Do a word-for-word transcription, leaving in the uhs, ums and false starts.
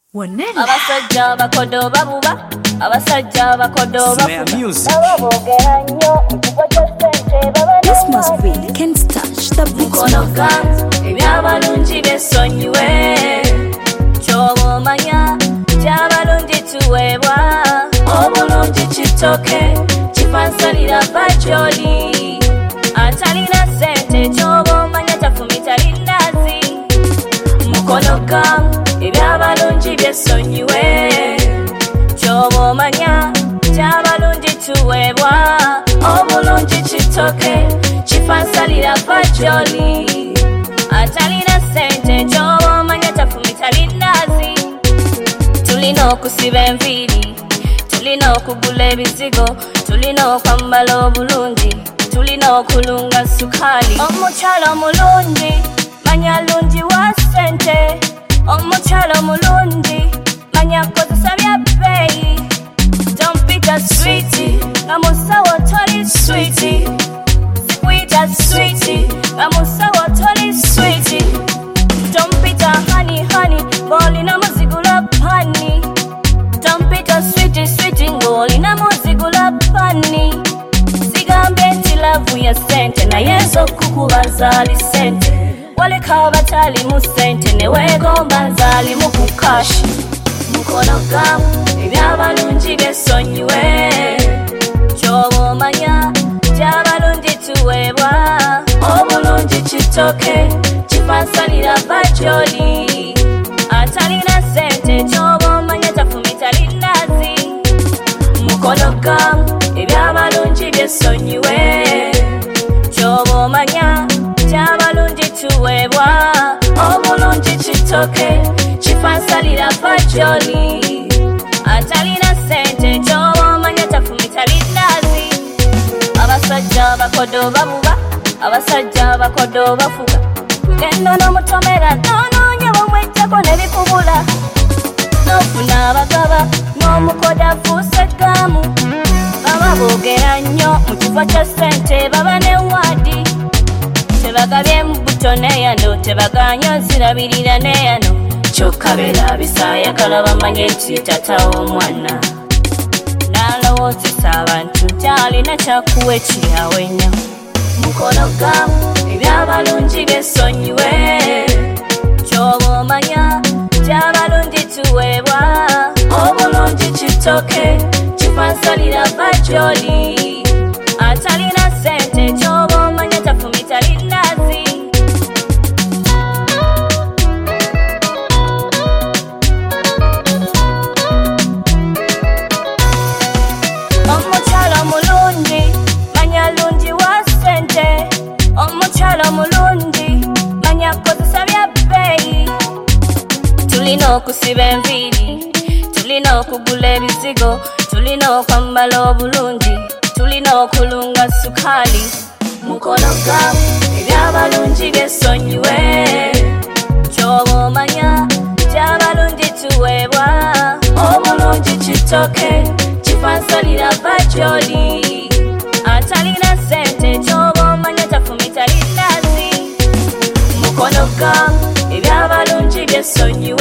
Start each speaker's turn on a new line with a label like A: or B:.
A: abasajja bakodo babuba abasajja bakodo bafuga ababogera nnyo ekifo ky'essente baba
B: This must be can't touch the
A: mukonoka ebyabalungi byesonyiwe ky'oba omanya ky'abalungi tuweebwa obulungi kitoke kifansalira bakyoli atalina ssente ky'oba omanya tafumita lindazi mukonoka ebyabalungi byesonyiwe ky'oba omanya ky'abalungi tuweebwa obulungi kitoke kifansalira bakyoli atalina ssente ky'oba omanya tafumita lindazi tulina okusiba enviiri tulina okugula ebizigo tulina okwambala obulungi tulina okulunga sukaali omukyalo omulungi manya lungi wa ssente omukyalo omulungi manya kozesa bya bbeeyi tompita switi nga musawo toli switi zikwita switi nga musawo toli switi tompita hani hani ng'olina muzigula pani tompita switi switi ng'olina muzigula pani sigambe nti lavu ya ssente naye nza okukuba nzaali ssente waleka abatali mu ssente ne weegomba nzaali mu ku kashi mukono gamu ebyabalungi byesonyiwe ky'oba omanya ky'abalungi tuweebwa obulungi kitoke kifansalira bakyoli atalina ssente ky'oba omanya tafumita lindazi mukono gamu ebyabalungi byesonyiwe ky'oba omanya ky'abalungi tuweebwa obulungi kitoke kifansalira bakyoli atalina ssente ky'oba omanya tafumita lindazi abasajja bakodo babuba abasajja bakodo bafuga genda n'omutomera n'onoonya bomwejjako nebikubula n'ofuna abagaba n'omukoda afuuse gaamu baba boogera nnyo mu kifo kya ssente baba ne waadi tebagabye mbuto neyano tebaganya nzirabirira neyano kyokka beerabisayagala bamanye nti tata w'omwana n'alowoozesa abantu kyalina kyakuwa ekiyawenya mukono gamu ebyabalungi byesonyiwe ky'oba omanya ky'abalungi tuweebwa obulungi kitoke kifansalira bakyoli atalina ssente ky'oba omanya tafumita lindazi omukyalo omulungi manya lungi wa ssente omukyalo omulungi manya kozesa bya bbeeyi tulina okusiba enviiri tulina okugula ebizigo tulina okwambala obulungi tulina okulunga sukaali mukono gamu ebyabalungi byesonyiwe ky'oba omanya ky'abalungi tuweebwa obulungi kitoke kifansalira bakyoli atalina ssente ky'oba omanya tafumita lindazi mukono gamu ebyabalungi byesonyiwe